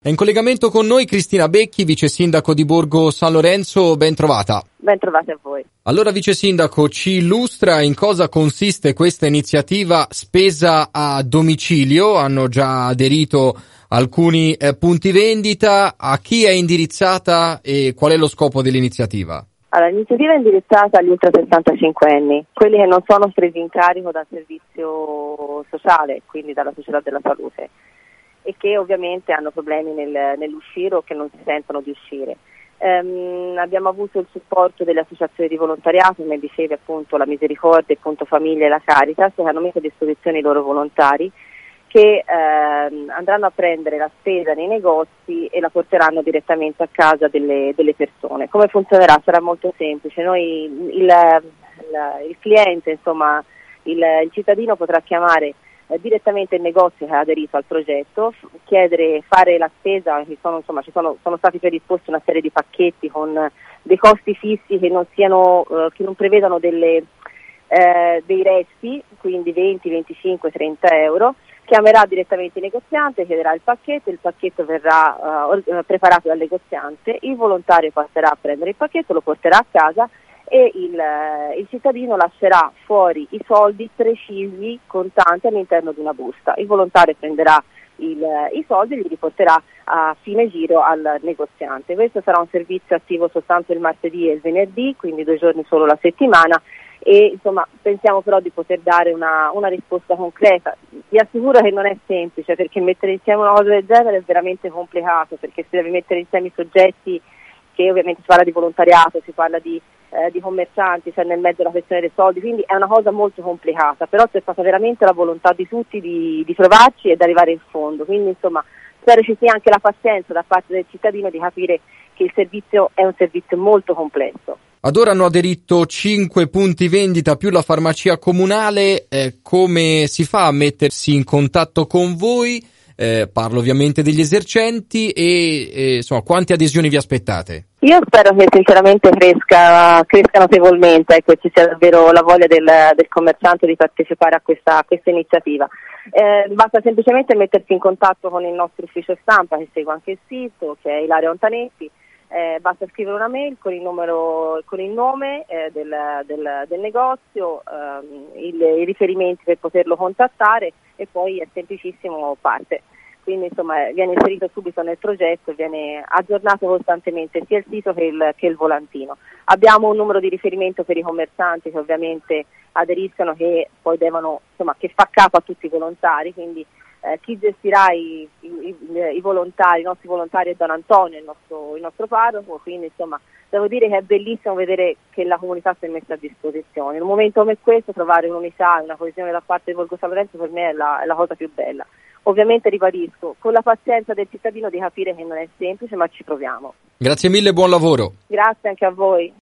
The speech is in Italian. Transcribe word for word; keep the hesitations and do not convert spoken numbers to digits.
È in collegamento con noi Cristina Becchi, vice sindaco di Borgo San Lorenzo, ben trovata. Ben trovati a voi. Allora vice sindaco, ci illustra in cosa consiste questa iniziativa spesa a domicilio? Hanno già aderito alcuni eh, punti vendita, a chi è indirizzata e qual è lo scopo dell'iniziativa? Allora, l'iniziativa è indirizzata agli ultra sessantacinque anni, quelli che non sono presi in carico dal servizio sociale, quindi dalla società della salute, e che ovviamente hanno problemi nel, nell'uscire o che non si sentono di uscire. Um, abbiamo avuto il supporto delle associazioni di volontariato, come dicevi appunto la Misericordia, il Punto Famiglia e la Caritas, che hanno messo a disposizione i loro volontari che ehm, andranno a prendere la spesa nei negozi e la porteranno direttamente a casa delle, delle persone. Come funzionerà? Sarà molto semplice. Noi, il, il, il cliente, insomma, il, il cittadino potrà chiamare eh, direttamente il negozio che ha aderito al progetto, chiedere, fare la spesa, che sono, insomma, ci sono, sono stati predisposti una serie di pacchetti con dei costi fissi che non siano, eh, che non prevedano delle, eh, dei resti, quindi venti, venticinque, trenta euro. Chiamerà direttamente il negoziante, chiederà il pacchetto, il pacchetto verrà uh, preparato dal negoziante, il volontario passerà a prendere il pacchetto, lo porterà a casa e il, uh, il cittadino lascerà fuori i soldi precisi, contanti, all'interno di una busta. Il volontario prenderà il, uh, i soldi e li riporterà a fine giro al negoziante. Questo sarà un servizio attivo soltanto il martedì e il venerdì, quindi due giorni solo la settimana. E insomma pensiamo però di poter dare una, una risposta concreta. Vi assicuro che non è semplice, perché mettere insieme una cosa del genere è veramente complicato, perché si deve mettere insieme i soggetti, che ovviamente si parla di volontariato, si parla di, eh, di commercianti, c'è nel mezzo la questione dei soldi, quindi è una cosa molto complicata, però c'è stata veramente la volontà di tutti di, di provarci e di arrivare in fondo, quindi insomma spero ci sia anche la pazienza da parte del cittadino di capire che il servizio è un servizio molto complesso. Ad ora hanno aderito cinque punti vendita più la farmacia comunale. Eh, come si fa a mettersi in contatto con voi? Eh, parlo ovviamente degli esercenti e, e insomma, quante adesioni vi aspettate? Io spero che sinceramente cresca, cresca notevolmente, ecco, ci sia davvero la voglia del, del commerciante di partecipare a questa, a questa iniziativa. Eh, basta semplicemente mettersi in contatto con il nostro ufficio stampa che segue anche il sito, che è Ilaria Ontanetti. Eh, basta scrivere una mail con il numero, con il nome eh, del, del, del negozio, ehm, il, i riferimenti per poterlo contattare e poi è semplicissimo, parte. Quindi insomma viene inserito subito nel progetto e viene aggiornato costantemente sia il sito che il, che il volantino. Abbiamo un numero di riferimento per i commercianti che ovviamente aderiscono, che poi devono, insomma, che fa capo a tutti i volontari, quindi Eh, chi gestirà i, i, i volontari, i nostri volontari è Don Antonio, il nostro, il nostro parroco, quindi insomma devo dire che è bellissimo vedere che la comunità si è messa a disposizione. In un momento come questo trovare un'unità e una coesione da parte di Borgo San Lorenzo per me è la, è la cosa più bella. Ovviamente ribadisco, con la pazienza del cittadino di capire che non è semplice, ma ci proviamo. Grazie mille, buon lavoro. Grazie anche a voi.